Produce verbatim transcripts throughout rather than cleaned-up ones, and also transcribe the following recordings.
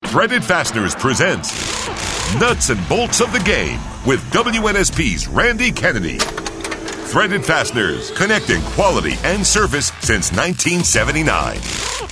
Threaded Fasteners presents Nuts and Bolts of the Game with W N S P's Randy Kennedy. Threaded Fasteners, connecting quality and service since nineteen seventy-nine.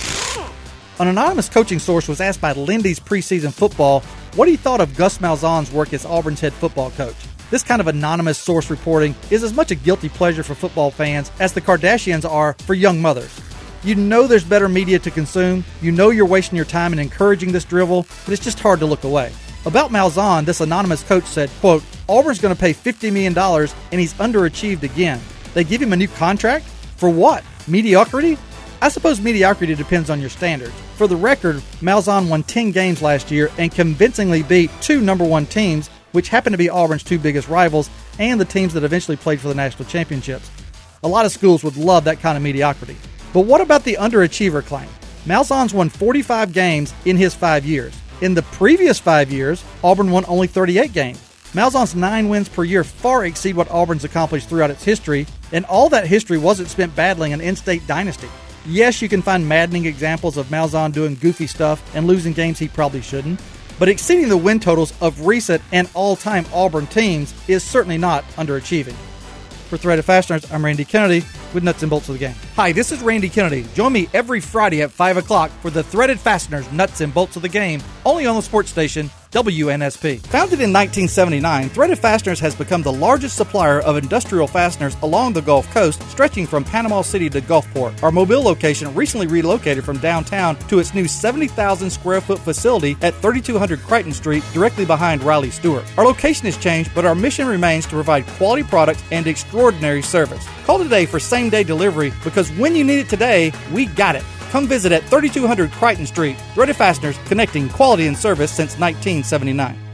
An anonymous coaching source was asked by Lindy's preseason football what he thought of Gus Malzahn's work as Auburn's head football coach. This kind of anonymous source reporting is as much a guilty pleasure for football fans as the Kardashians are for young mothers. You know there's better media to consume, you know you're wasting your time in encouraging this drivel, but it's just hard to look away. About Malzahn, this anonymous coach said, quote, Auburn's going to pay fifty million dollars and he's underachieved again. They give him a new contract? For what? Mediocrity? I suppose mediocrity depends on your standards. For the record, Malzahn won ten games last year and convincingly beat two number one teams, which happen to be Auburn's two biggest rivals and the teams that eventually played for the national championships. A lot of schools would love that kind of mediocrity. But what about the underachiever claim? Malzahn's won forty-five games in his five years. In the previous five years, Auburn won only thirty-eight games. Malzahn's nine wins per year far exceed what Auburn's accomplished throughout its history, and all that history wasn't spent battling an in-state dynasty. Yes, you can find maddening examples of Malzahn doing goofy stuff and losing games he probably shouldn't, but exceeding the win totals of recent and all-time Auburn teams is certainly not underachieving. For Threaded Fasteners, I'm Randy Kennedy with Nuts and Bolts of the Game. Hi, this is Randy Kennedy. Join me every Friday at five o'clock for the Threaded Fasteners Nuts and Bolts of the Game, only on the sports station W N S P. Founded in nineteen seventy-nine, Threaded Fasteners has become the largest supplier of industrial fasteners along the Gulf Coast, stretching from Panama City to Gulfport. Our Mobile location recently relocated from downtown to its new seventy thousand square foot facility at thirty-two hundred Crichton Street, directly behind Riley Stewart. Our location has changed, but our mission remains to provide quality products and extraordinary service. Call today for same-day delivery, because when you need it today, we got it. Come visit at thirty-two hundred Crichton Street. Threaded Fasteners, connecting quality and service since nineteen seventy-nine.